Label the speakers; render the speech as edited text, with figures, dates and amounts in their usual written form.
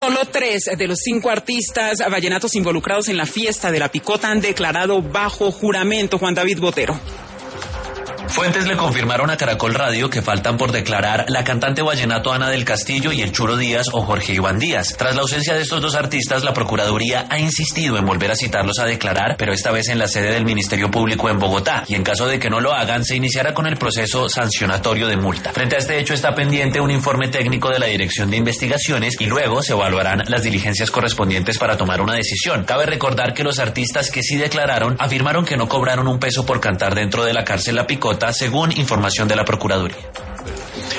Speaker 1: Solo 3 de los 5 artistas vallenatos involucrados en la fiesta de la Picota han declarado bajo juramento. Juan David Botero.
Speaker 2: Fuentes le confirmaron a Caracol Radio que faltan por declarar la cantante vallenato Ana del Castillo y el Churo Díaz o Jorge Iván Díaz. Tras la ausencia de estos dos artistas, la Procuraduría ha insistido en volver a citarlos a declarar, pero esta vez en la sede del Ministerio Público en Bogotá, y en caso de que no lo hagan, se iniciará con el proceso sancionatorio de multa. Frente a este hecho está pendiente un informe técnico de la Dirección de Investigaciones y luego se evaluarán las diligencias correspondientes para tomar una decisión. Cabe recordar que los artistas que sí declararon afirmaron que no cobraron un peso por cantar dentro de la cárcel La Picota, según información de la Procuraduría.